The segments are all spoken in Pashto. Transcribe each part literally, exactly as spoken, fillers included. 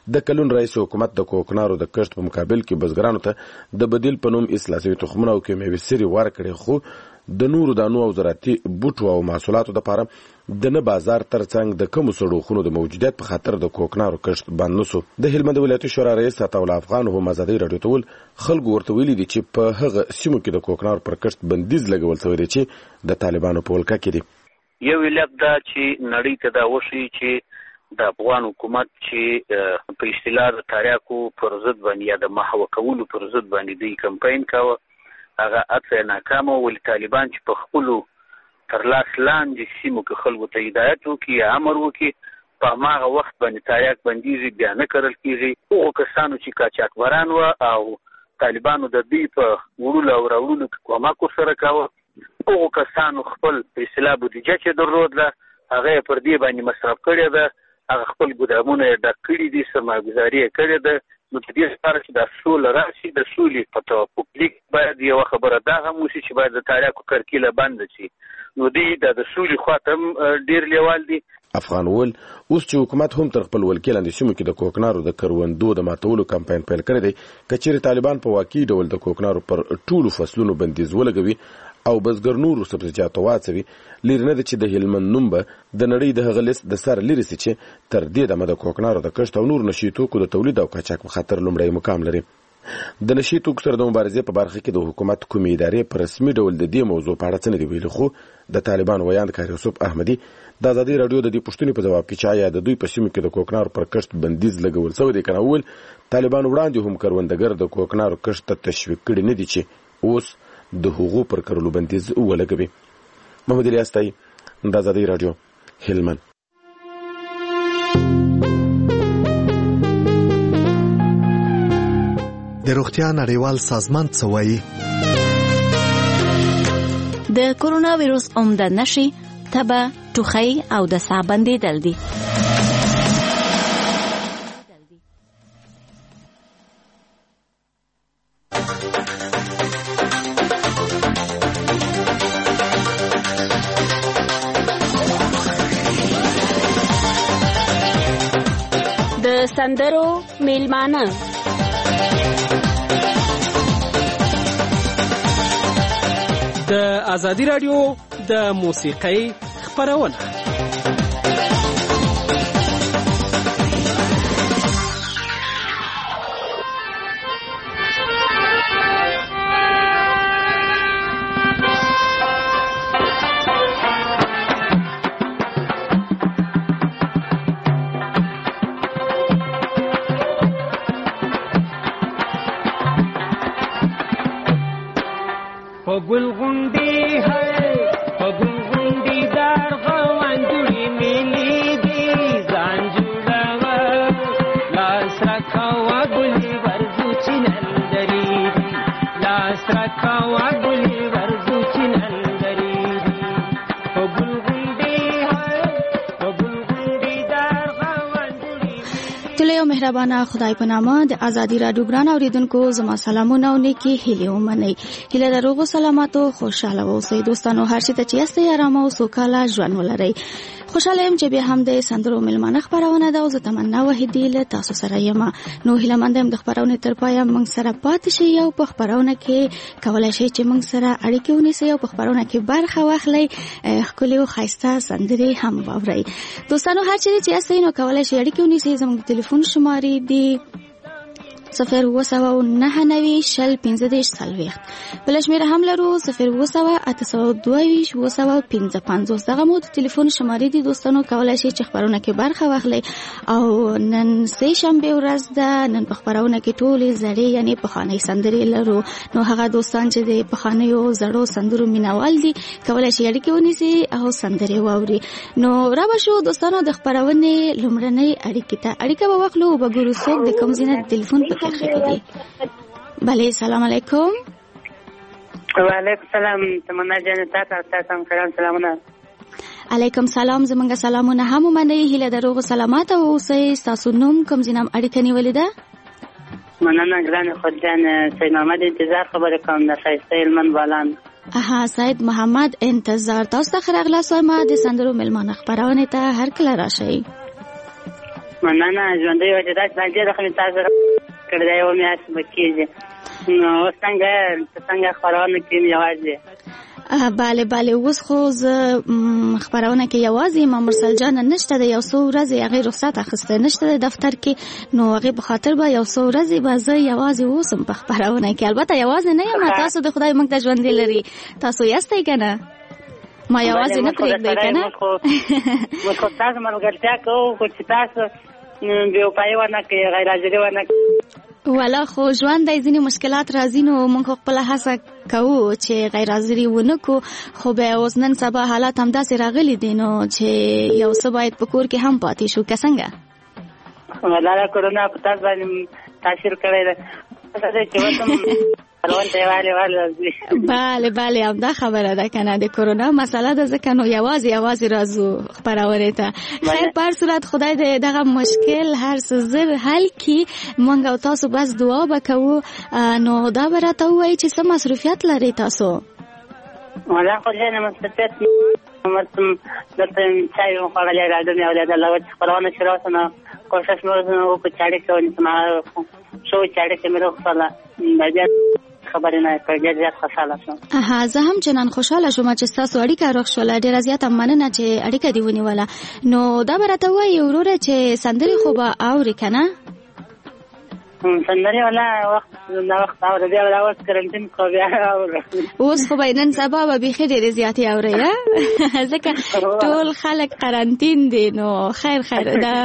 د کلون رئیس حکومت د کوکنارو د کښت په مقابل کې بزګرانو ته د بدیل په نوم اصلاح شوي تخمونه او کیمیاوي سرې ورکړې، خو د نورو دانو او زراعتي بوټو او محصولاتو دپاره د نه بازار ترڅنګ د کمو سړوښونو د موجودیت په خاطر د کوکنارو کښت بند نه سو. د هلمند ولایتي شورا رئیس عطاالله افغان هم ازادۍ راډیو ته ویل خلکو ورته ویلي دي چې په هغه سیمو کې د کوکنارو پر کښت بندیز لګول شوی دی چې د طالبانو په ولکه کې دي. یو علت دا چې نړۍ ته دا وښیي چې د افغان حکومت چې په اصطلاح د تاریاکو پر ضد باندې یا د محو کولو پر ضد باندې دوی کمپاین کاوه، هغه اته ناکامه. ولې طالبان چې په خپلو تر لاس لاندې سیمو کې خلکو ته هدایت وکړي یا امر وکړي، په هماغه وخت باندې تاریاک بندیږي، بیا نه کرل کېږي. هغو کسانو چې قاچاقبران وه او طالبانو د دوی په وړلو او راوړلو کې کومک ورسره کاوه، هغو کسانو خپل په اصطلاح بودیجه چې درلودله هغه یې پر دې باندې مصرف کړې ده، هغه خپل ګودامونه یې ډک کړي دي، سرمایه‌ګذاري یې کړې ده. نو د دې لپاره چې دا سوله راشي، د سولې په توافق لیک باید یوه خبره دا هم وشي چې باید د تاریاکو کرکیله بنده شي. نو دوی دا د سولې خواته هم ډېر لیوال دي. افغان وویل اوس چې حکومت هم تر خپل ولکې لاندې سیمو کې د کوکنارو د کروندو د ماتولو کمپاین پیل کړی دی، که چیرې طالبان په واقعي ډول د کوکنارو پر ټولو فصلونو بندیز ولګوي او بزګر نورو سبزیجاتو واچوي، لرې نه ده چې د هلمند نوم به د نړۍ د هغه لیست د سره لرې سي چې تر دې دمه د کوکنارو د کښت او نورو نشي توکو د تولید او قاچاق په خاطر لومړی مقام لري. د نشي توکو سره د مبارزې په برخه کې د حکومت کومې ادارې په رسمي ډول د دې موضوع په اړه څه نه دي ویلي، خو د طالبانو ویاند کار یوسف احمدي د ازادۍ راډیو د دې پوښتنې په جواب کې چې آیا د دوی په سیمو کې د کوکنارو پر کښت بندیز لګول شوی دی که نه، وویل طالبان وړاندې هم کروندګر د کوکنارو کښت ته تشویق کړي نه دي چې اوس د هغو پر کرلو بندیز ولګوي. محمد الیاس تای، د ازادۍ راډیو، هلمند. د روغتیا نړیوال سازمان څه وایي؟ د کورونا ویروس عمده نښې تبه، ټوخی او د ساه بندېدل دي. د سندرو میلمانه د ازادي راډیو د موسیقۍ خپرونه. مهربانه خدای په نامه د ازادي راډیو ګران اوریدونکو زما سلامونه او نیکی هیله ومنئ. هیله د روغ او سلامتو خوشاله اوسئ دوستانو، هر څه ته چې یاستئ آرام او سوکاله ژوند ولرئ. خوشاله یم چې بیا هم د سندرو میلمانه خپرونه ده او زه تمنا وحیدي له تاسو سره یم. نو هیله مند یم د خپرونې تر پایه موږ سره پاتې شئ او په خپرونه کې کولی شئ چې موږ سره اړیکې ونیسئ او په خپرونه کې برخه واخلئ، ښکلې او ښایسته سندرې هم واورئ. دوستانو هر چیرې چې یاستئ نو کولی شئ اړیکې ونیسئ. زموږ د تلیفون شمارې دي صفر اووه سوه نهه نوي شل پنځه دېرش څلوېښت، بله شمېره هم لرو صفر اووه سوه اته سوه دوه ویشت اووه سوه پنځه پنځوس. دغه مو د تلیفون شمارې دي دوستانو، کولی شئ چې خپرونه کې برخه واخلئ. او نن سه شنبې ورځ ده، نن په خپرونه کې ټولې زړې یعنې پخوانۍ سندرې لرو. نو هغه دوستان چې د پخوانیو زړو سندرو مینوال دي کولی شئ اړیکې ونیسي او سندرې واوري. نو را به شو دوستانو د خپرونې لومړنۍ اړیکې ته. اړیکه به واخلو او به ګورو څوک د کوم ځای نه د تلیفون په کرښه کې دي. بله، سلام علیکم. وعلیکم سلام. تمنا جان تاسو تاسو کرام سلامونه. علیکم سلام. زمونږ سلامونه هم ومنئ. هیله د روغ سلامت او اوسئ. ستاسو نوم کوم ځای نه اړیکه نیولې ده؟ مننه ګرانه خدجان. سید محمد انتظار خبره کوم د ښایسته هلمند بالان. اها، سید محمد انتظار، تاسو ته ښه راغلاست وایم د سندرو میلمانه خپرونې ته. هر کله راشئ. مننه ژوندۍ وجه داسې باندې ډېره ښه مې تاسو کړی دی یوه میاشت به کېږي نو اوس څنګه څنګه خپرونه کوم یوازې بله بله اوس خو زه خبرونه کې یوازې ما مرسل جان نشته د یو څو ورځې هغې رخصت اخیستی نشته د دفتر کې نو هغې په خاطر به یو څو ورځې به زه یوازې اوسم په خبرونه کې البته یوازې نه یم تاسو د خدای موږ ته ژوندي لري تاسو یاستئ که نه ما یوازې نه پرېږدئ که نه موږ خو تاسو ملګرتیا کوو خو چې تاسو بې وفایي ونه کړئ غیر حاضري ونه کړئ والا خو ژوند دی ځینې مشکلات راځي نو موږ خپله هڅه کوو چې غیر حاضري ونه کړو خو بیا اوس نن سبا حالات همداسې راغلي دي نو چې یو څه باید په کور کې هم پاتې شو که څنګه والله دا کرونا په تاسو باندې تاثیر کړی دی چې اوس هم بله بله همدا خبره ده کنه د کرونا مسئله ده ځکه نو یوازې یوازې راځو خپرونې ته خیر په هر صورت خدای دې دغه مشکل هر څه زر حل کړي موږ او تاسو بس دعا به کوو نو دا به راته ووایي چې څه مصروفیت لرئ تاسو والله خو ځینې مصروفیت مرسم دلته چای مو خوړلی راډیو مې اورېدله وه چې خپرونه شروع شوه نو کوښښ مې وکړو چې اړیکه ونیسم شو چې اړیکه مې روغتله بیا خبرې نه کړې ډېر زیات خوشحاله شوم ها زه هم چنان خوشحاله شوم چې ستاسو اړیکه روغ شوله ډېره زیاته مننه چې اړیکه دې ونیوله نو دا به راته ووایي وروره چې سندرې خو به اورې که نه سندرې والا وخت نه وخت اورې بیا دا اوس کرنټین خو بیا اورم اوس خو به نن سبا به بیخي ډېرې زیاتې اورئ ځکه ټول خلک قرنطین دي نو خیر خیر دا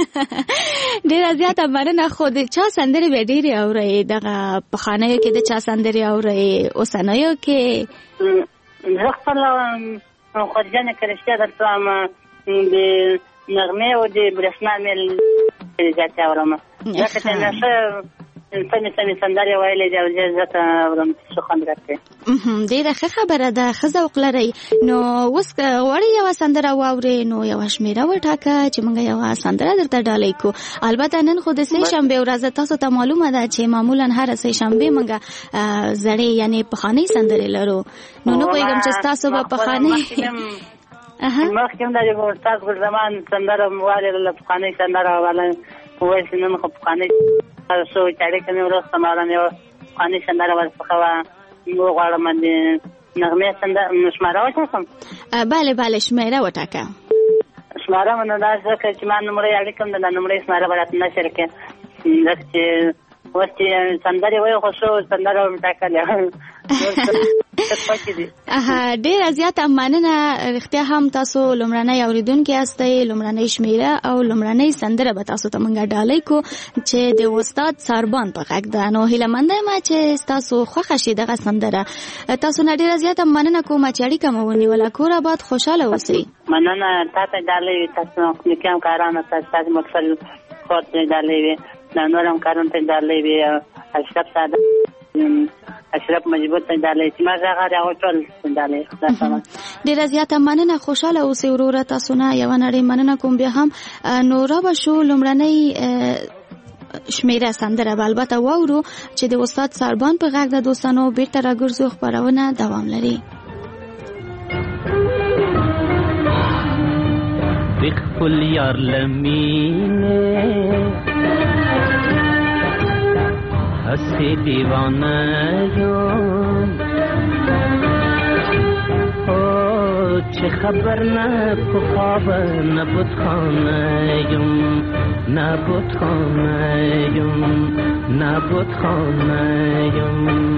ډېره زیاته مننه خو د چا سندرې به ډېرې اورئ دغه پخوانیو کې د چا سندرې اورئ اوسنیو کې زه خپله خدجانې که رښتیا درته وایم د نغمې او د برېښنا مې زیاتې اورم ځکه چې نشه سمې سمې سندرې ویلې دي او ډېر زیاته اورم چې ښه خوند راکوي ډېره ښه خبره ده ښه ذوق لرئ نو اوس که غواړئ یوه سندره واورئ نو یوه شمېره وټاکه چې موږ یوه سندره درته ډالۍ کړو البته نن خو د سې شنبې ورځ تاسو ته معلومه ده چې معمولا هره سې شنبې موږ زړې یعنې پخوانۍ سندرې لرو نو نه پوهېږم چې ستاسو به پخوانۍ مخکې هم د استاد ګلزمان سندره مې واورېدله پخوانۍ سندره واله وویل چې نن خو پخوانۍ شو چې اړیکه مې وروسته ماله مې پخوانۍ سندره ورڅخه وغواړم د نغمې شماره وټاکم بله بله شمېره وټاکه شماره مې نو دا ځکه چې ما نومرې اړیکه م د نومرې شماره به راته نشر کړې ځکه چې اوس چې سندرې ویې خو شو سندره مې ټاکلې ډېره زیاته مننه رښتیا هم تاسو لومړنی اورېدونکي یاستئ لومړنۍ شمېره او لومړنۍ سندره به تاسو ته موږ ډالۍ کړو چې د استاد ساربان په غږ ده نو هیله منده یم چې ستاسو خوښه شي دغه سندره تاسو نه ډېره زیاته مننه کوم چې اړیکه مو ونیوله کور آباد خوشحاله اوسئ مننه تا ته ډالۍ وي تاسو نږدې هم کارانو ته ستاسو مقصد خور ته ډالۍ وي دا نور هم کارونو ته ډالۍ وي اشرف ساده اشرف مجبور ته ډالۍ چې ما هغه هغه ټول ډالۍ ډېره زیاته مننه خوشحاله اوسئ وروره تاسو نه یوه نړۍ مننه کوم بیا هم نو را به شو لومړنۍ شمېره سندره به البته واورو چې د استاد ساربان په غږ د دوستانو بیرته راګرځو خپرونه دوام لري بخل یار لمینه हंसे दीवाना यूं ओ छे खबर न ख्वाब न बुतखाना यूं न बुतखाना यूं न बुतखाना यूं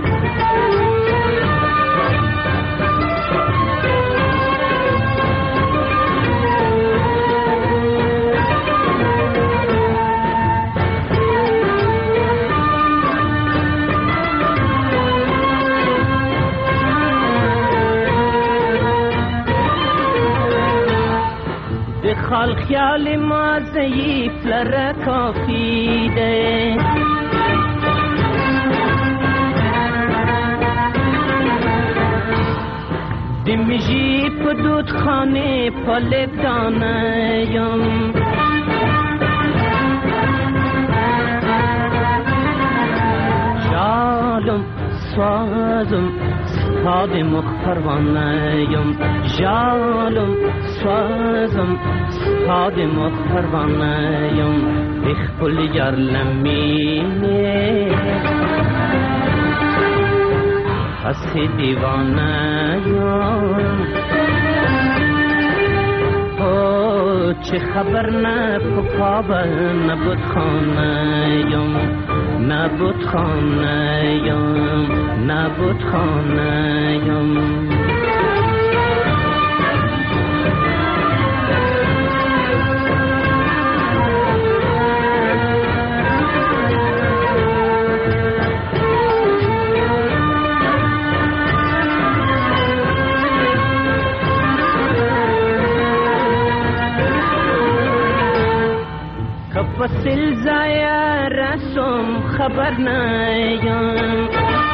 خال خیال ما ضعیف لره کافی ده دمیجی پا دود خانه پالب دانیم شالم سوازم ستادم و پروانه‌ام جالم سازم ستادم و پروانه‌ام بخبل یارلمینه هستی دیوانه‌ام او چه خبر نه پکابه نبود خانه‌ام نبود خانه‌ام نبود خانه‌ام وسیل زایا رسم خبر نیم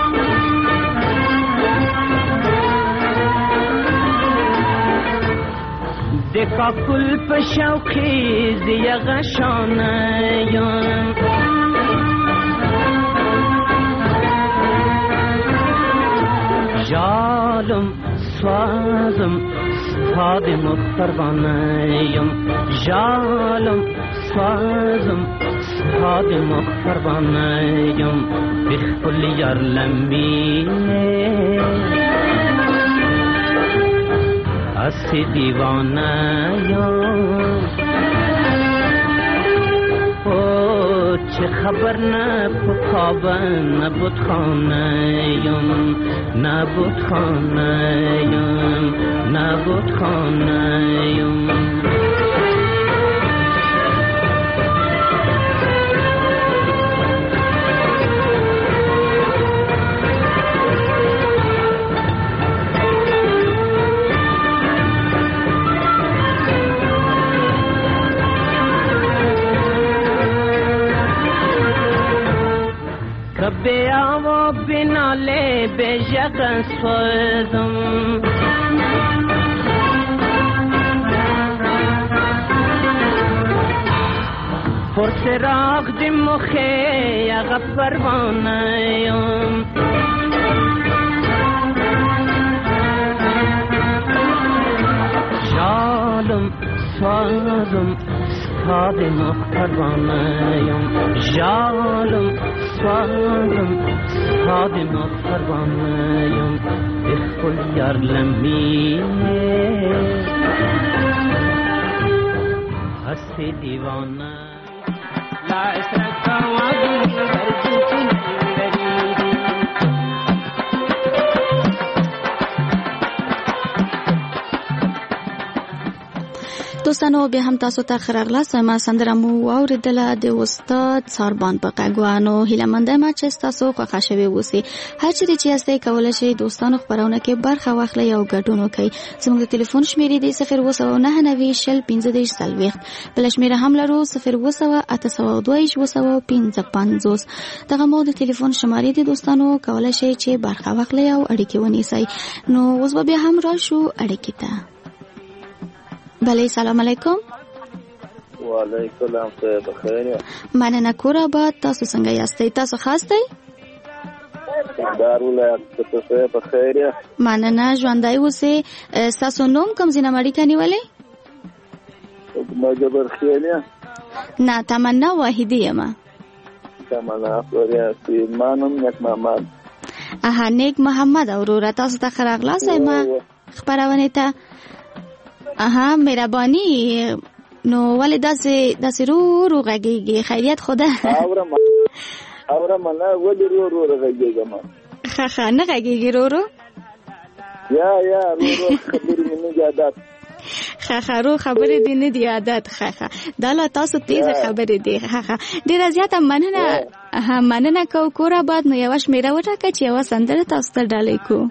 دکا کل پشوقی زی غشانیم جالم سوازم ستادم و پروانه‌ام جالم سازم ستادم و پروانه‌ام بخبل یارلمینه هستی دیوانه‌ام او چه خبر نه پکابه نبود خانه‌ام نبود خانه‌ام نبود خانه‌ام بیا و بناله به جگ سوزم پرسراغ دی مخی اغا پروانه‌ام جالم سازم ستادم و پروانه‌ام جالم سازم ستادم و پروانه‌ام بخبل یارلمینه هستی دیوانه لا اسرك وعدي برجوتي بريدي دوستانو بیا هم تاسو ته ښه راغلاست. ما سندره مو واورېدله د استاد ساربان په غږوانو. هیله مند یم چې ستاسو خوښه شوې اوسي. هر چیرې چې یاستئ کولی شئ دوستانو خپرونه کې برخه واخلئ او ګډون وکړئ. زموږ د ټلیفون شمېرې دی صفر اووه سوه نهه نوي شل پنځه دېرش څلوېښت. بله شمېره هم لرو صفر اووه سوه اته سوه دوه ویشت اووه سوه پنځه پنځوس. دغه مو د ټلیفون شمارې دی دوستانو، کولی شئ چې برخه واخلئ او اړیکې ونیسئ. نو اوس به بیا هم راشو اړیکې ته. بله سلام علیکم. وعلیکم السلام. ته بخیر؟ مننه کور آباد. تاسو څنګه یاستئ؟ تاسو ښه یاستئ؟ دار ولایت ته بخیر. مننه ژوندی اوسئ. ستاسو نوم کوم ځای نه اړیکه نیولې؟ مجبر خیالیه. نه تمنا واحدی یم. تمنا فلوریا سیمانم نیک محمد. اها نیک محمد اوروره. تاسو ته ښه راغلاست ما خپرونې ته. اها مهرباني. نو ولې داسې داسې رو رو غږیږي؟ خیریت خو ده؟ اورم اورم نه ولې رو رو غږیږم؟ ښه ښه نه غږیږي رو رو؟ یا یا رو رو خبرې مې نه دي عادت. ښه ښه رو خبرې دې نه دي عادت. ښه ښه دا لا تاسو تیزه خبرې دي. ښه ښه ډېره زیاته مننه. اها مننه کوو کور آباد. نو یوه شمېره وټاکه چې یوه سندره تاسو ته ډالۍ کړو.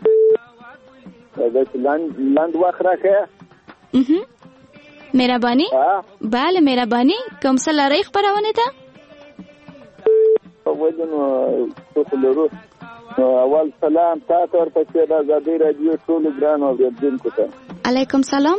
لنډ لنډ وخت راکړه. مهرباني. بله مهرباني. کوم څه لرئ خپرونې ته؟ اول سلام تا ته ورپسې د ازادۍ راډیو ټولو ګرانو اورېدونکو ته. علیکم سلام.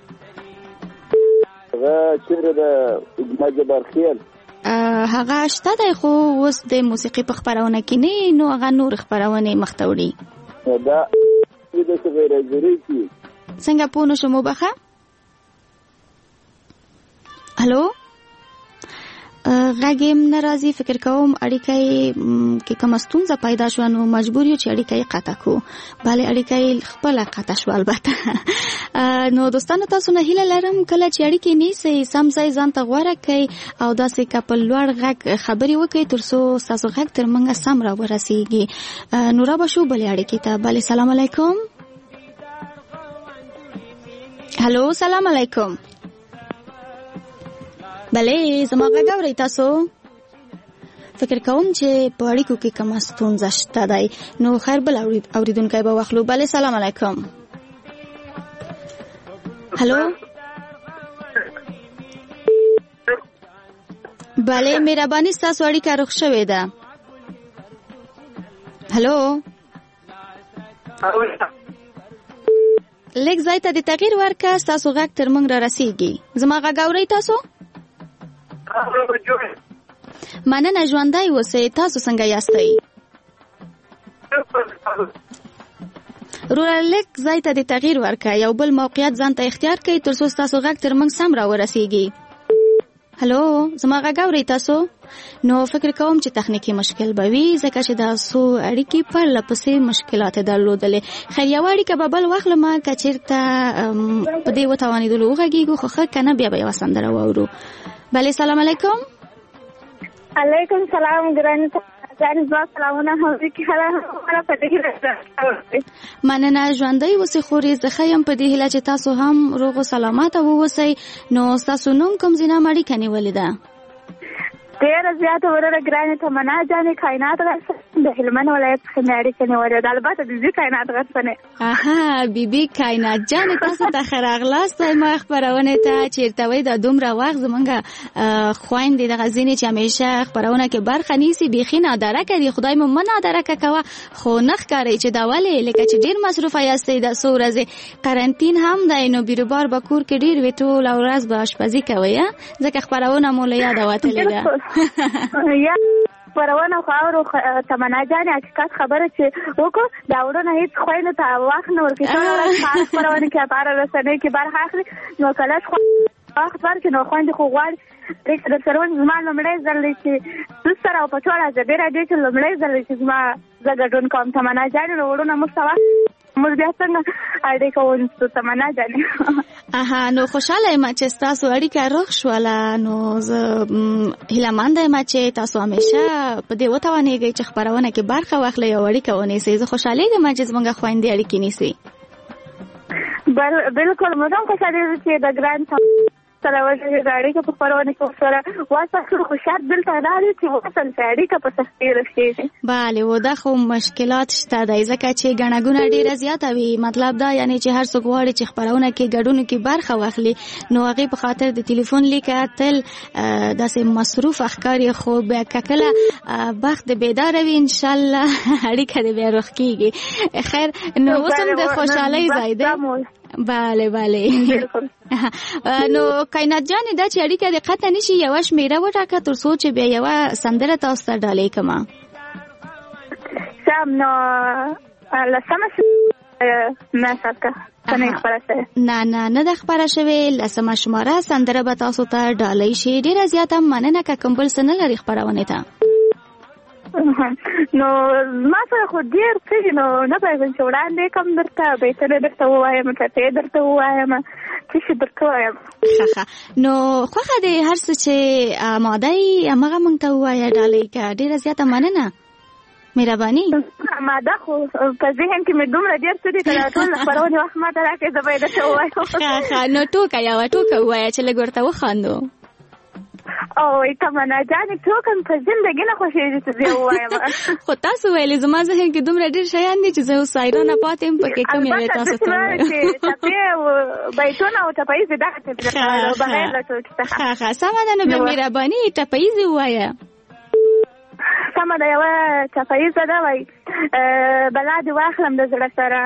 هغه چیرې د مجبر خیل هغه شته دی خو اوس د موسیقي په خپرونه کې نه، نو هغه نور خپرونې مخته وړي. دا د غیرحاضرۍ کې څنګه پوه نه شم وبخه. هلو غږیم نه راځي. فکر کوم اړیکه کې کوم ستونزه پیدا شو نو مجبور یو چې اړیکه یې قطع کو. بله اړیکه یې خپل قطع شو البته. نو دوستانو تاسو نه هیله لرم کله چې اړیکې نیسئ سم ځای ځان ته غوره کړئ او داسې که په لوړ غږ خبرې وکړئ تر څو ستاسو غږ تر موږ سم را ورسیږي. نو را به شو بلې اړیکې ته. بله سلام علیکم. هلو سلام علیکم. بله زما غږ اورئ تاسو؟ فکر کوم چې په اړیکو کې کومه ستونزه شته دی. نو خیر بل اوریدونکی به واخلو. بله سلام علیکم. هلو بله مهرباني ستاسو اړیکه رخ شوې ده. هلو لږ ځای ته د تغییر ورکړه ستاسو غږ تر موږ را رسیږي. زما غږ اورئ تاسو؟ مننه ژوندی اوسئ. تاسو څنګه یاستئ؟ وروره لږ ځای ته د تغییر ورکړه یو بل موقعیت ځان ته اختیار کړئ تر څو ستاسو غږ تر موږ سم را ورسیږي. هلو زما غږ اورئ تاسو؟ نو فکر کوم چې تخنیکي مشکل به وي ځکه چې دا څو اړیکې پرله پسې مشکلات یې درلودلې. خیر یوه اړیکه به بل واخلمه که چېرته په دې وتوانېدلو وغږېږو خو ښه که نه بیا به یوه سندره واورو. بله سلام علیکم. علیکم سلام ګرانې ځان زما سلامونه حاضر کې هله همه په دې هیله مننه ژوندی اوسئ خورې زه ښه یم په دې هیله چې تاسو هم روغ و سلامته واوسئ. نو ستاسو نوم کوم ځای نه اړیکه نیولې ده؟ ډېره زیاته وروره ګرانې تمنا جانې کائنات غر د هلمند ولایت څخه مې اړیکه نیولې ده. البته د دې کائنات غر څخه. اها بیبي کائنات جانې تاسو ته ښه راغلاست ما خپرونې ته. چېرته وایي دا دومره وخت زمونږ خویندې دغه ځینې چې همیشه خپرونه کې برخه نیسي بیخي نادرکه دي. خدای مو مه نادرکه کوه خو نه ښکارئ چې دا ولې لکه چې ډېر مصروفه یاستئ دا څو ورځې قرنطین هم دی نو بیروبار به کور کې ډېر وي ټوله ورځ به اشپزي کوئ ځکه خپرونه مو له یاده وتلې ده. یا خپرونه خو اورو تمنا جانې حقیقت خبره چې وکړو دا وړونه هېڅ خویندو ته وخت نه ورکوي. ټوله ورځ په هغه خپرونه کې هغه رسنیو کې برخه اخلي نو کله چې وخت ورکړي نو خویندې خو غواړي د سرون زما لومړی ځل دی چې دوست سره او په ټوله ازادي راډیو کې لومړی ځل دی چې زما زه ګډون کوم. تمنا جانې نو وړونه موږ ته وخت موږ بیا څنګه اړیکه ونیسو تمنا جانې. اها نو خوشحاله یم چې ستاسو اړیکه روغ شوله. نو زه هیلهمنده یم چې تاسو همیشه په دې وتوانېږئ چې خپرونه کې برخه واخلئ او اړیکه ونیسئ. زه خوشحالېږم چې زموږ خویندې اړیکې نیسي. بلکل موږ هم خوشحالېږو چې د ګران سره د اړیکه په خپرونه کې ورسره وصل خو شرط دلته دا دی چې وصل چې اړیکه په سختۍ رسېږي. بله و دا خو مشکلات شته دی ځکه چې ګڼه ګوڼه ډېره زیاته وي. مطلب دا یعنې چې هر څوک غواړي چې خپرونه کې ګډون کې برخه واخلي نو هغې په خاطر د تلیفون لیکه تل داسې مصروف ښکاري خو بیا که کله بخت د بیداره وي انشاءالله اړیکه دې بیا روغ کېږي. خیر نو اوس هم د خوشحالۍ ځای دی. بله بله نو کائنات جانې دا چې اړیکه دې قطع نشي یوه شمېره وټاکه تر څو چې بیا یوه سندره تاسو ته ډالۍ کړمه. سم نو لسمه نه ساته نه نه نه ده خپره شوې. لسمه شماره سندره به تاسو ته ډالۍ شي. ډېره زیاته مننه که کوم بل څه نه لري خپرونې ته. نو ما سره خو ډېر څه دي نو نه پوهېږم چې وړاندې کوم درته بیتونه درته ووایم ټپې درته ووایم څه شي درته ووایم. ښه ښه نو خوښه دې هر څه چې آماده یي همغه موږ ته ووایه ډالۍ که. ډېره زیاته مننه مهرباني. آماده خو په ذهن کې مې دومره ډېر څه دي که دا ټول خپرونې وخت ما ته راکړې زه به یې درته ووایم. ښه ښه نو ټوکه یوه ټوکه ووایه چې لږ ورته وخاندو. او تمنا جانې ټوکه مې په زندګي نه خوښېږي چې زه ووایم. خو تاسو ویلې زما ذهن کې دومره ډېر شیان دي چې زه اوس حیرانه پاتې یم پکې کوم یې تاسو ته ووایم. ټپې بیتونه او ټپهیزې دغه بغیر له ټوکې څخه. ښه ښه سمه ده نو بیا مهرباني ټپهیزې ووایه. سمه ده یوه ټپهیزه ده وایي بلا دې واخلم د زړه سره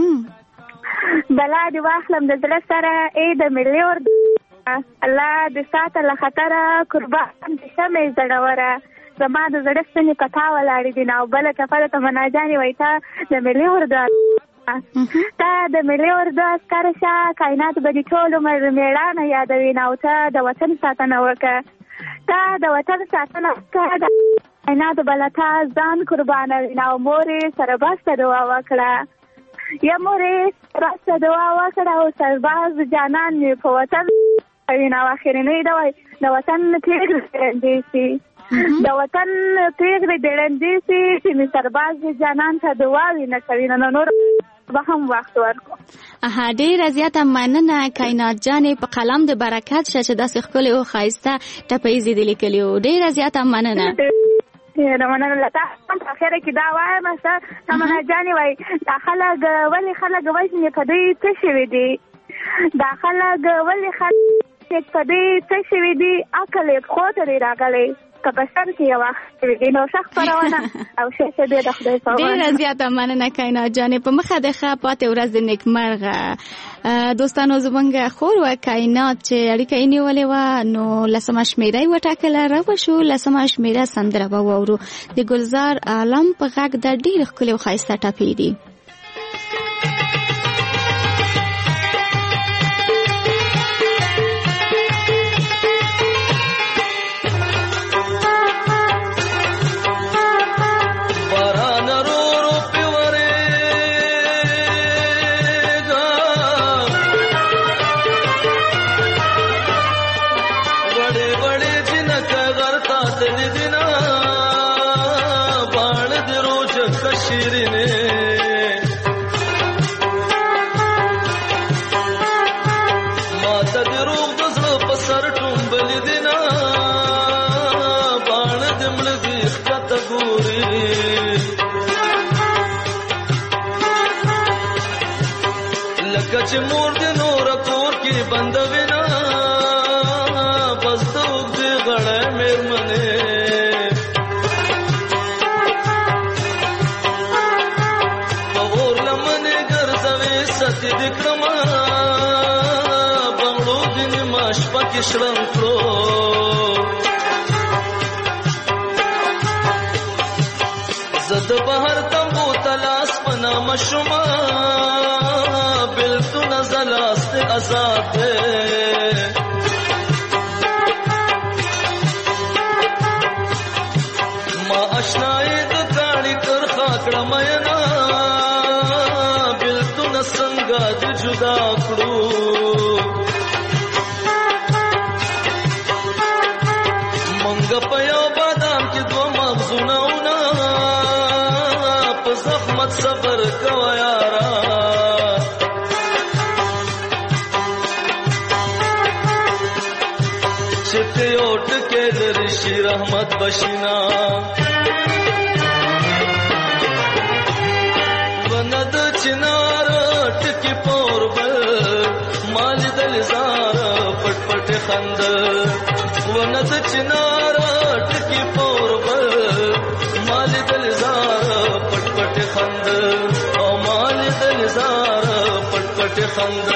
بلا دې واخلم د زړه سره ای د ملي اور الله دې ساته له خطره قربان دې شمې زړوره زما د زړه ستنې په تا ولاړې دي. نو بله ټپه ده تمنا جانې وایي تا د ملي اور د تا د ملي اردو عسکر شه کائنات به دې ټول عمر مېړانه یادوي او ته د وطن ساتنه وکړه تا د وطن ساتنه وکړه د کائنات بله تا ځان قربانوي او مورې سرباسته دعا وکړه یا مورې راسته دعا وکړه او سرباز جانان مې په وطن کوي نو اخرنۍ دوای د وطن پرېږدي ډېرندې شي د وطن پرېږدي ډېرندې شي چې مې سرباز جانان ته دعاوې نه کوي نو نور به هم وخت ورکړو. اها ډېره زیاته مننه کائنات جانې په قلم د برکت شه چې داسې ښکلې او ښایسته ټپیزې دې لیکلي وو. ډېره زیاته مننه. ډېره مننه له تا هم په اخره کې دا وایم څه تمنا جانې وایي دا خلک ولې خلک وژني په دوی څه شوي دي دا خلک ولې خلک په دوی څه شوي دي عقل یې پښو ته دی راغلی که په سر کې یو وخت شوي دي نو ښه خپرونه او ښه ښه دی د خدای په امان. ډېره زیاته مننه کائنات جانې په مخه د ښه پاتې ورځ د نیکمرغه. دوستانو زموږ خور وه کائنات چې اړیکه یې نیولې وه نو لسمه شمېره یې وټاکله را به شو لسمه شمېره سندره به واورو د ګلزار عالم په غږ د ډېرې ښکلې او ښایسته ټپې دي. چې مور د نور کور کې بندوینا بس ته وګړي غړې مېرمنې په اور لمنې ګرځوي ستې د کما بنگړو دې ماش پکې شړم کړو زد بهر تمبو تلاس پنا مشما تو نزل است آزاد ما اشنای د کاڼي کر خاکړه مینا بل تو نسنګ د جدا کړو منګ په یو بادام کې دوه مغزونه په زحمت صبر کوه یارا ऋषि रहमत बशिना वनद चिनार टकी पौरबल माल दलजार पटपट खंद वनद चिनार टकी पौरबल माल दलजार पटपट खंद ओ माल दलजार पटपट खंद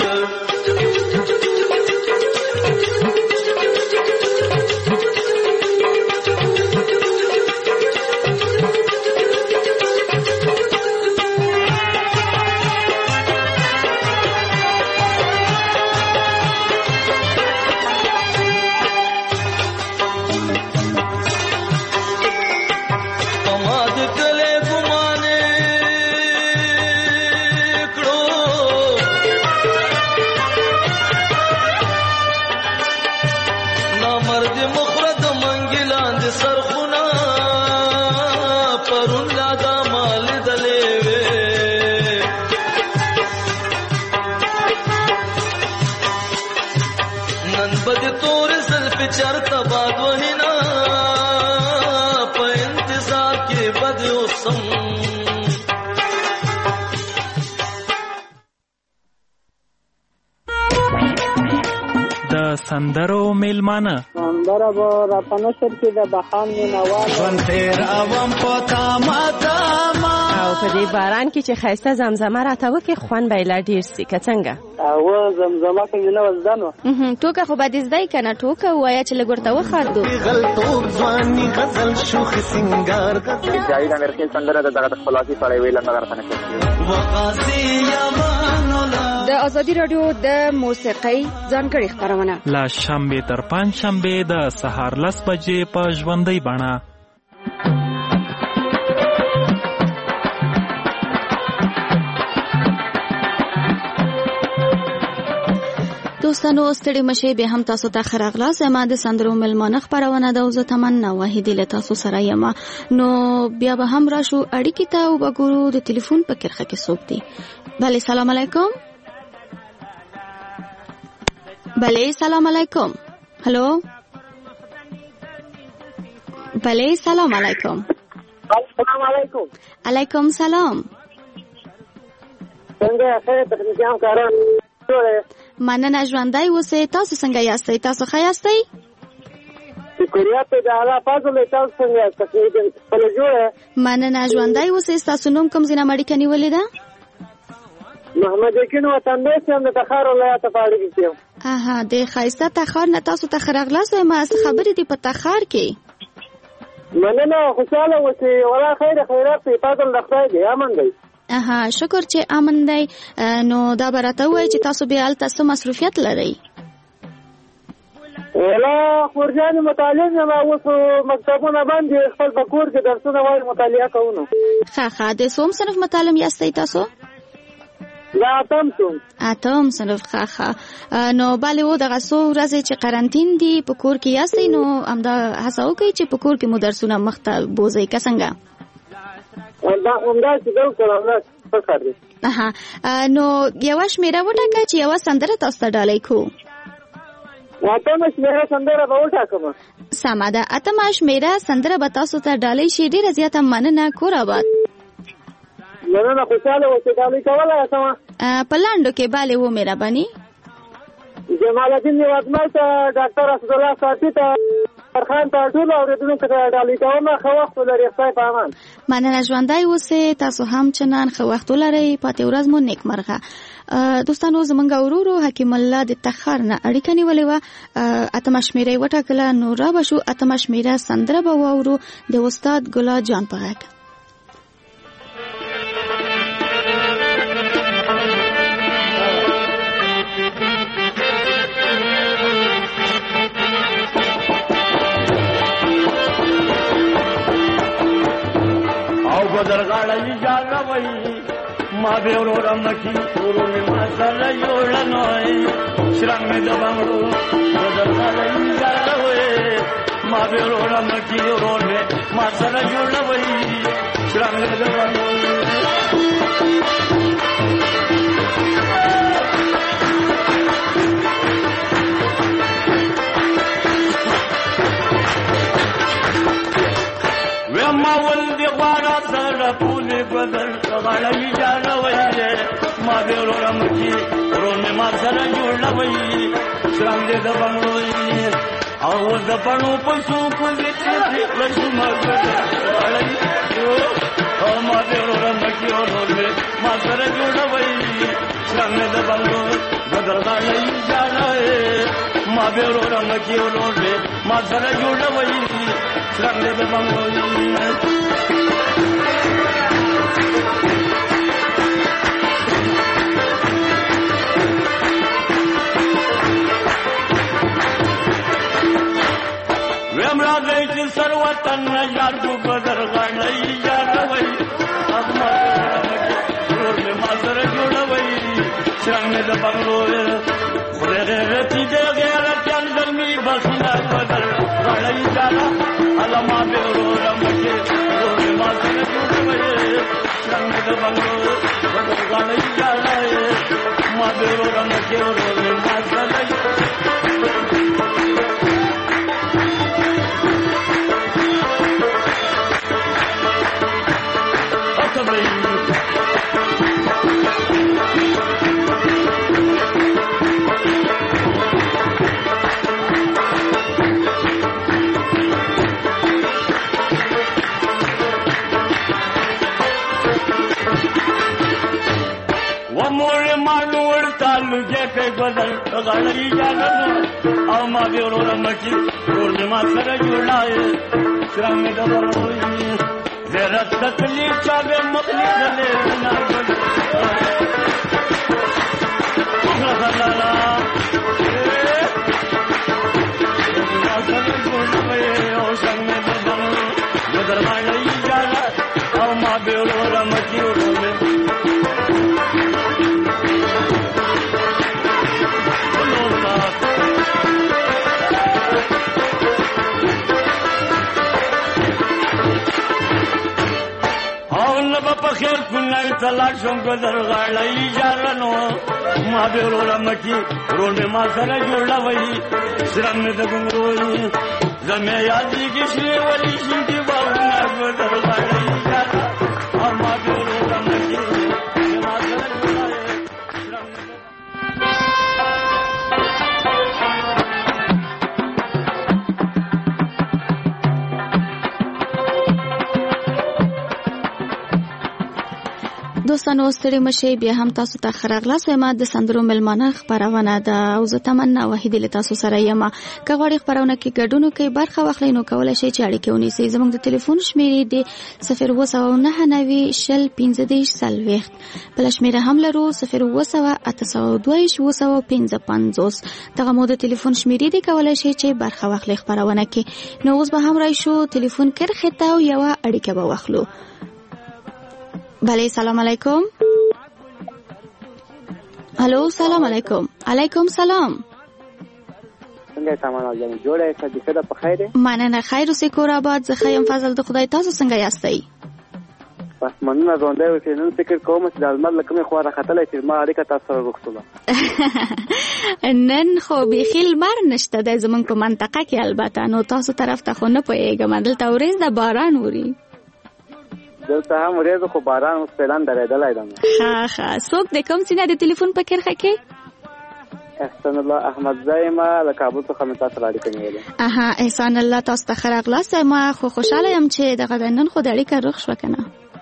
سندرو میلمانه سندره به راپنشر کې د بخان مینوال ژوند تیر اوم پتا ماتا ما او په دې باران کې چې ښایسته زمزمه راته وکړي خوند به یې لا ډېر سي که څنګه او زمزمه څنګه نه وه زده نو ټوکه خو به دې زده یې که نه ټوکه ووایه چې لږ ورته وخاندو جاوید امیرخیل سندره د دغه د خپلواکۍ په اړه یې ویله نه درته نه د ازادي راډیو د موسیقۍ ځانګړې خپرونه له شنبې تر پنجشنبې د سهار لس بجې په ژوندۍ بڼه. دوستانو ستړي مشي به هم تاسو ته خراغلاس ما د سندرو ملمانه خبرونه د اوزه تمنا وحیدی له تاسو سره یم نو بیا به هم راشو اړیکې ته او وګورو د ټلیفون په کرخه کې څوک دی. بله سلام علیکم. بله سلام علیکم. هلو بله سلام علیکم. السلام علیکم. علیکم سلام. څنګه خیر تخنیکیان کاران مننه ژوندی اوسئ. تاسو څنګه یاستئ؟ تاسو ښه یاستئ؟ شکریه ته د الله فضل. تاسو څنګه یاست؟ خپله جوړه مننه ژوندی اوسئ. ستاسو نوم کوم ځای نه اړیکه نیولې ده؟ محمد یقین وطندوست یم د تخار ولایت په اړیکه کې یم. اها د ښایسته تخار نه تاسو ته ښه راغلاست وایم. څه خبرې دي په تخار کې؟ مننه خوشحاله اوسئ. ولا خیر خیرات دی. فضل د خدای دی. امن دی. اها شکر چې امن دی. نو دا به راته ووایي چې تاسو بیا هلته څه مصروفیت لرئ؟ ولا خورجانې مطالعه یم. اوس مکتبونه بند دي. خپل په کور کې درسونه وایي مطالعه کوو. نو ښه ښه د څوم صنف متعلم یاستئ تاسو؟ دا اتم صنف. اتم صنف. ښه ښه. نو بلې و دغه څو ورځې چې قرنطین دي په کور کې یاستئ نو همدا هڅه وکړئ چې په کور کې مو درسونه مخ ته بوځئ که څنګه؟ همداسې ده همداسې ښه کار دی. نو یوه شمېره وټاکه چې یوه سندره تاسو ته ډالۍ کړو. اتمه شمېره سندره به وټاکمه. سمه ده. اتمه شمېره سندره به تاسو ته ډالۍ شي. ډېره زیاته مننه. کور آباد. مننه. خوشحاله اوسئ. ډالۍ کولی شمه؟ په لنډو کې بلې و مهرباني. جمال الدین نیوزمل ته ډاکټر اسدالله صافي ته فرخان ته ټولو اورېدونکو ته ډالۍ کوم. ښه وخت ولرئ. خدای په امان. مننه ژوندی اوسئ. تاسو هم چنان ښه وخت ولرئ. پاتې ورځ مو نیکمرغه. دوستانو زمونږ ورورو حکیم الله د تخار نه اړیکه نیولې وه. اتمه شمېره یې وټاکله. نو را به شو اتمه شمېره سندره به واورو د استاد ګلا جان په غږ. بدرغاړی جاګوي ما به ورور مکی ورور ما سره جوړنوي شرنګ مې د بنگړو بدرغاړی جاګوي ما به ورور مکی ورور ما سره جوړنوي شرنګ مې د بنگړو وما ولدي غواړه سره پولې بدل غړې جاړوي ما به ورور مکی ورور ما سره جوړوي شرنګ دې د بنگړوي او د پڼو په څو په دې چې لښم غړې او ما به ورور مکی ورور ما سره جوړوي شرنګ دې د بنگړوي بدل غړې جاړوي ما به ورور مکی ورور ما سره جوړوي شرنګ دې د بنگړوي ویمرا گئی چې سروتن یار کو بدر غړی یاروي اما ورور می ما سره جوړوي څنګه د بنگلور خدای رتی دې غیر چل زمي بسنا بدر غړی جالا علما به ورور مکه ورور می ما سره جوړوي څنګه د بنگلور بدر غړی جالا ما به ورور مکه ورور می ما سره مور ما نور تعلق کې بدل غړی جانو او ما به ورو مچي ورور ما سره جوړای شرم د وروري زرا تکلیف چا به مخلي دلې نه لا او څنګه بدل نظر باندې جانا او ما به ورو مچي ورور خیر کولای تلاش شم ګذر غړای جارنو ما به ورو مچي ورور ما سره جوړوي شرم دې ګنګوي زمه یادې کې شي ولي شي دی باونه ګذر غړای جارا ما به ورو مچي ما سره جوړوي شرم دوستانو ستړي مشه بیا هم تاسو ته خراغلاس ما د سندرو ملمانه خبرونه ده او زه تمنا وحیدې له تاسو سره یم که غواړئ خبرونه کې ګډون کوي برخه واخلئ نو کولای شئ چې اړیکه ونیسئ زموږ د ټلیفون شمیرې د صفر اووه سوه نهه نوي شل پنځه دېرش څلوېښت بله شمیره هم لرو صفر اووه سوه اته سوه دوه ویشت اووه سوه پنځه پنځوس دغه مو د ټلیفون شمیرې دي کولای شئ چې برخه واخلئ خبرونه کې نو اوس به هم راشو ټلیفون کرښې ته او یوه اړیکه به واخلو بله سلام علیکم الو سلام علیکم علیکم سلام څنګه تمام جان جوړه ښه دې ښه په خیر مننه خیر اوسې کور آباد زه ښه یم فضل د خدای تاسو څنګه یاستئ بس مننه ژوندی اوسې نن فکر کوم چې د لمر له کومې خوا راختلی چې ما اړیکه تاسو سره وکړله نن خو بیخي لمر نشته دی زموږ په منطقه کې البته نو تاسو طرف ته خو نه پوهېږم دلته ورځ د باران وري دلته هم ورځ خو باران اوس فعلا درېدلی ده ښه ښه څوک د کوم سینه د ټلیفون په کرښه کې احسان الله احمدزی ما له کابل څخه مې تاسو سره اړیکه نیولې اها احسان الله تاسو ته ښه راغلاست ما خو خوشحاله یم چې دغه نن خو د اړیکه رخ شوه که نه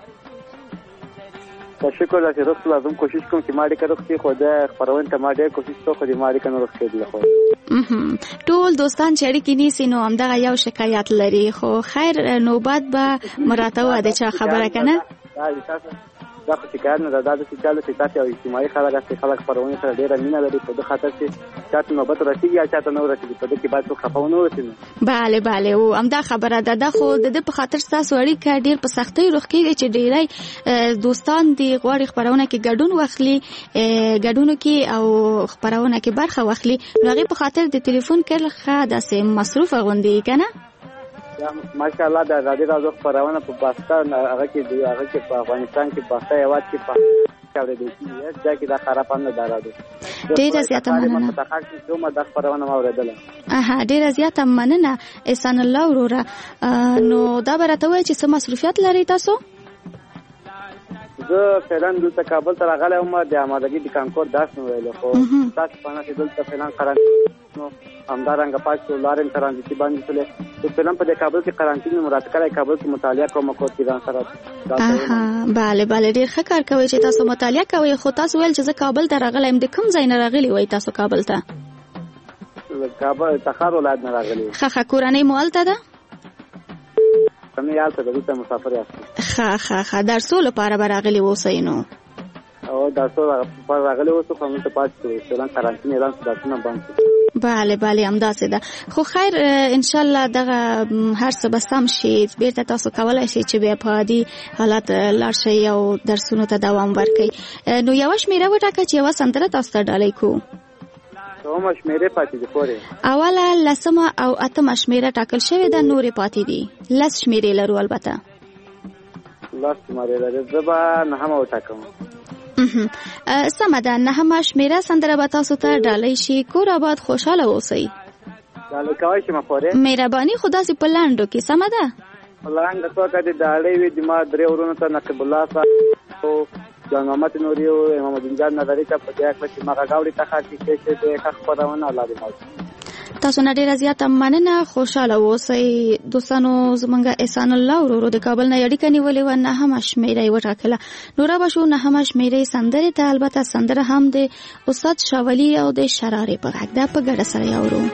شکر ده چې رخ شوه زه هم کوشش کوم چې ما اړیکه رخ شي خو د خپرونې ته ما ډېر کوشش وکړ خو د ما اړیکه نه رخ کېدله خو ټول دوستان چې اړیکې نیسي نو همدغه یو شکایت لري خو خیر نوبت به مراته وه د چا خبره که نه دا خو شکایت نه ده دا داسې چل چې تاسې یو اجتماعي خلک هستئ خلک خپرونې سره ډېره مینه لري په دې خاطر چې چاته نوبت رسېږي یا چاته نه ورسېږي په دې کې باید څوک خفه ونه ورسېږي بله بله او همدا خبره ده دا خو د ده په خاطر ستاسو اړیکه ډېر په سختۍ رخ کېږي چې ډېری دوستان دې غواړي خپرونه کې ګډون واخلي ګډونو کې او خپرونه کې برخه واخلي نو هغې په خاطر د ټلیفون کرښه داسې مصروفه غوندې که نه ماشاءالله د ازادي راډیو خپرونه په پاکستان هغه کې دی هغه کې په افغانستان کې په هیواد کې په اورېدل کېږي دا کې دا خراب نه ده راډیو ډېره زیاته مننه د خاص کومه د خپرونه ما اورېدله اها ډېره زیاته مننه احسان الله وروره نو دا به راته ووایئ چې څه مصروفیت لرئ تاسو زه فعلا دلته کابل ته راغلی وم د آمادګي د کانکور درس مې ویلو خو تاسو په نه چې دلته فعلا قرانتین همدارنګه پاتې شو لارې ترانزیتي باندې تللی خو فعلا په دې کابل کې قرانتین مې مراد کړی کابل کې مطالعه کوم کور کې ځان سره بله بله ډېر ښه کار کوئ چې تاسو مطالعه کوئ خو تاسو ویل چې زه کابل ته راغلی یم د کوم ځای نه راغلي وئ تاسو کابل ته کابل تخار ولایت نه راغلي ښه ښه کورنۍ مو هلته ده کمی یالته د دلته مسافر یاست ښه ښه ښه درسو لپاره به راغلي اوسئ نو او درسو لپاره راغلي اوسو خو همدلته پاتې شو فعلا قرانتین اعلان شو درسونه بند شو بله بله همداسې ده خو خیر انشاءالله دغه هر څه به سم شي بیرته تاسو کولی شئ چې بیا په عادي حالت لاړ شئ او درسونو ته دوام ورکئ نو یوه شمېره وټاکه چې یوه سندره تاسو ته ډالۍ کړو اومه شمېرې پاتې دي پورې اوله لسمه او اتمه شمېره ټاکل شوې ده نورې پاتې دي لس شمېرې لرو البته لس شمېرې لري زه به نهمه وټاکم سمه ده نهمه شمېره سندره به تاسو ته ډالۍ شي کور آباد خوشحاله اوسئ ډالۍ کوی شم پورې مهرباني خو داسې په لنډو کې سمه ده په لنډه توګه د ډالۍ وي زما درې ورونو ته نقیب الله صاحب جان محمد نوري او محمد جان نظري ته په دې اړه چې ما غاوړي ته خاصه کې چې ښه خبرونه لاله تاسو نه ډیره زیاته مننه، خوشاله اوسئ دوستانو. زمونږ احسان الله ورورو د کابل نه اړیکه نیولې وه، نهمه شمېره یې وټاکله. نو را به شو نهمه شمېرې سندرې ته. البته سندره هم د استاد شاولي او د شرارې په غږ ده، په ګډه سره یې اورو.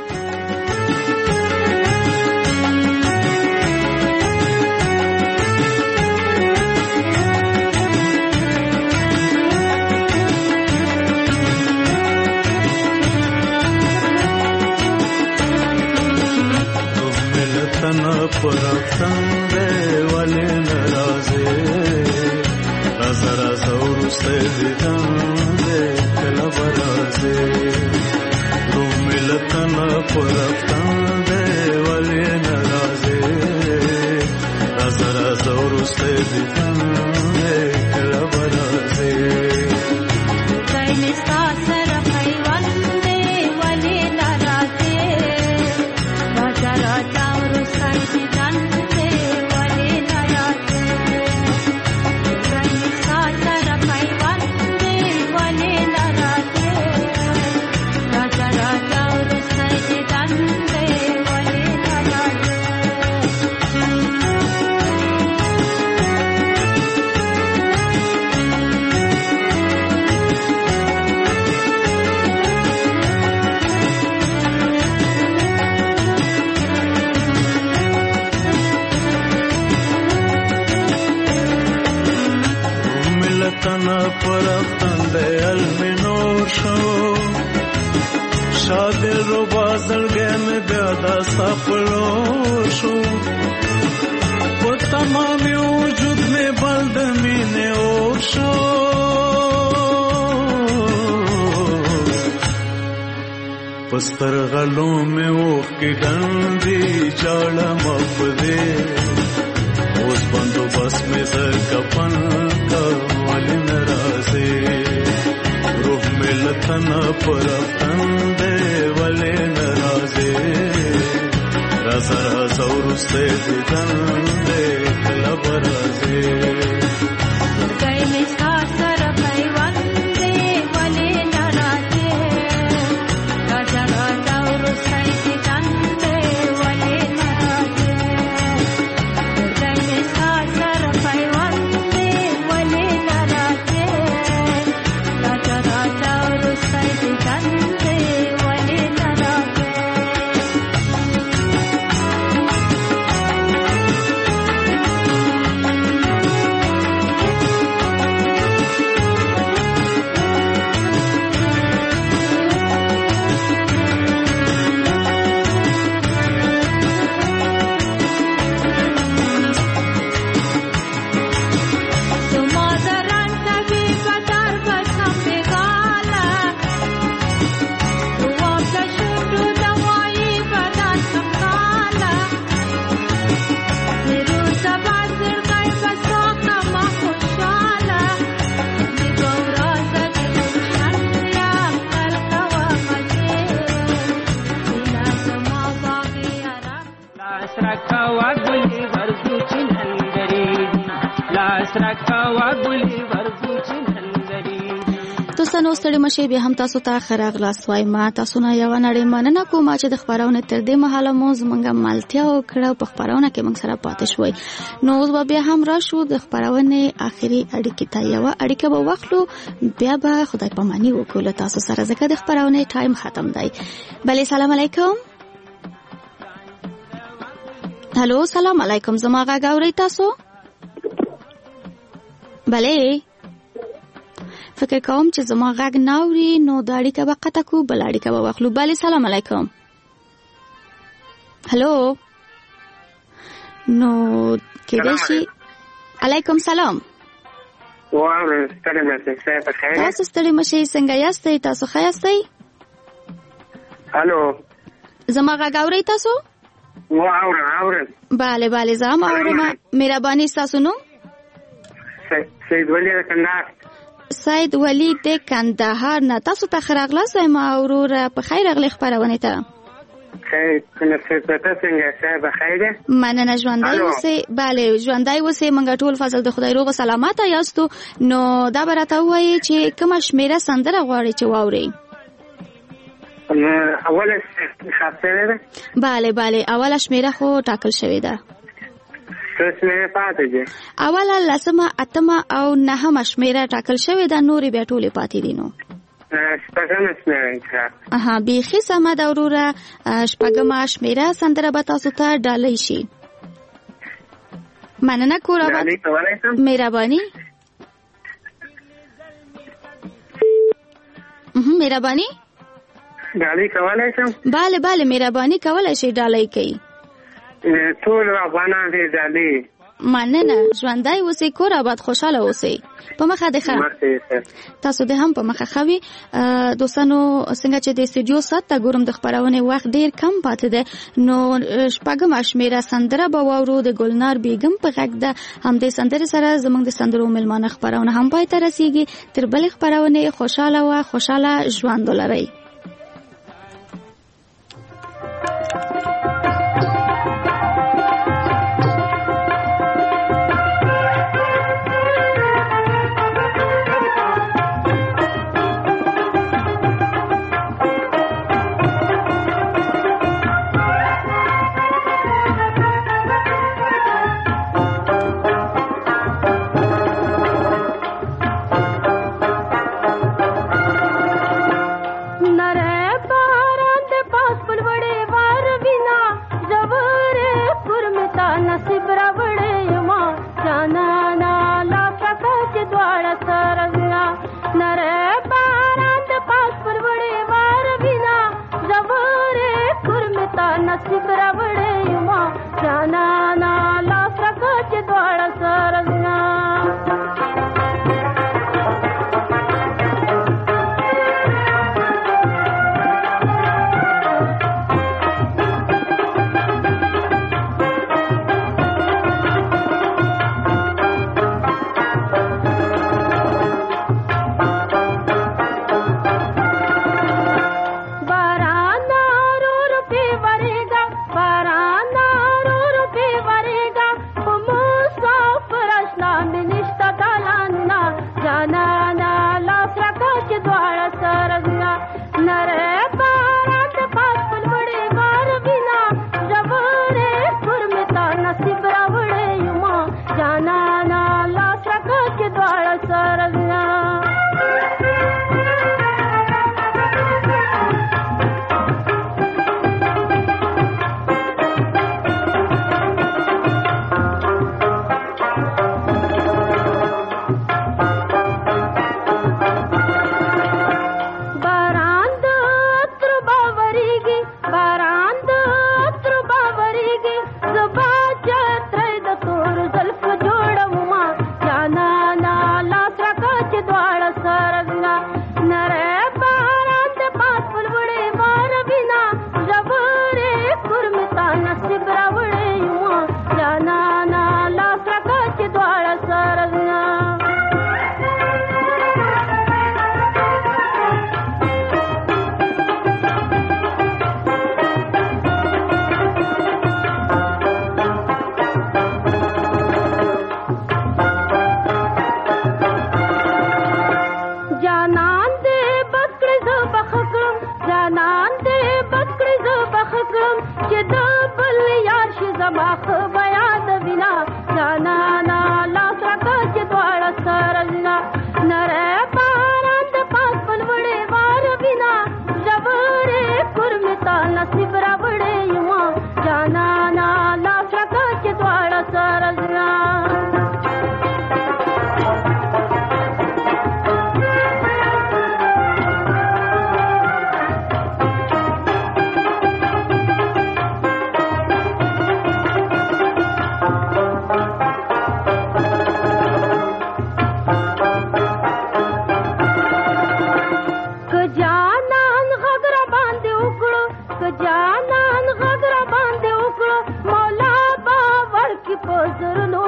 پرفتن ده ولی نرازه رازه رازه و روسته دیدن ده کلا برازه رو ملتن پرفتن ده ولی نرازه رازه رازه و روسته دیدن ده کلا برازه پرفتن ده المنور شو شادر رو بازلگه میں بیادا سپلو شو وہ تمامی وجود میں بلدمین اور شو پستر غلوں میں اوخ کی ڈندی جاڑا مفدے اس بندو بس میں در کپن کا والی نرازے روح ملتن پرفتن دے والی نرازے رازا رازا ورستے دیدن دے کلا برازے گئی نسا سر پیوان دے والی نرازے رازا رازا ورستے دیدن دے والی نرازے دوستانو ستړي مشه بیا هم تاسو ته خراغلاس وایم. تاسو نه یو نړۍ مننه کوم چې د خبرونه تر دې مهاله مو زمونږه مالتیا وکړه په خبرونه کې موږ سره پاتې شوي. نو اوس بیا هم راشو د خبرونه اخري اړیکې ته یو اړیکه به واخلو، بیا به خدای پاماني وکړو تاسو سره ځکه د خبرونه ټایم ختم دی. بله سلام علیکم. هلو سلام علیکم، زما غږ اورئ تاسو؟ بله فکر کوم چې زما غږ ناوري نو د اړیکه به قطع کو، بل اړیکه به واخلو. بله سلام علیکم. هلو نو کېدای شي. علیکم سلام. واو ستړي مشه په خیر. تاسو ستړي مشه څنګه یاستئ؟ تاسو ښه یاستئ؟ هلو زما غږ اورئ تاسو؟ واو اورم. بله بله زه هم اورم. مهرباني ستاسو نوم؟ سید ولی د کندهار. سید ولی د کندهار نه. تاسو ته ښه راغلاست وایم وروره، په خیر راغلی خپرونې ته. خیر ته څنګه ښه به خیر ده؟ مننه ژوندی اوسئ. بله ژوندی اوسئ، موږ ټول فضل د خدای روغ سلامته یاستو. نو دا به راته ووایئ چې کومه شمېره سندره غواړئ چې واورئ؟ اول شمیره ده؟ بله بله اول شمیره خو ټاکل شوې ده. څو شمیره پاتې دي؟ اوله لسمه اتمه او نهمه شمیره ټاکل شوې ده، نورې بیا ټولې پاتې دي. نو شپږمه شمیره اها بیخي سمه ده وروره. شپږمه شمیره سندره به تاسو ته ډالۍ شي. مننه کور آباد. مهرباني مهرباني ډالۍ کولای شم؟ بله بله مهرباني کولای شي ډالۍ کوي. ټول افغانان دې ډالۍ. مننه، ژوندی اوسئ، کور آباد، خوشحاله اوسئ. په مخه دې ښه، تاسو دې هم په مخه ښه وي. دوستانو څنګه چې د استودیو ساعت ته ګورم د خپرونې وخت ډېر کم پاتې دی، نو شپږمه شمېره سندره به واورو د ګلنار بیګم په غږ ده. همدې سندرې سره زموږ د سندرو مېلمانه خپرونه هم پای ته رسېږي. تر بلې خپرونې خوشحاله وه، خوشحاله ژوند ولرئ.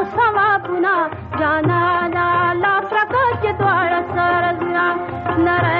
جانا لا لا فرقه چې دواړه سره نره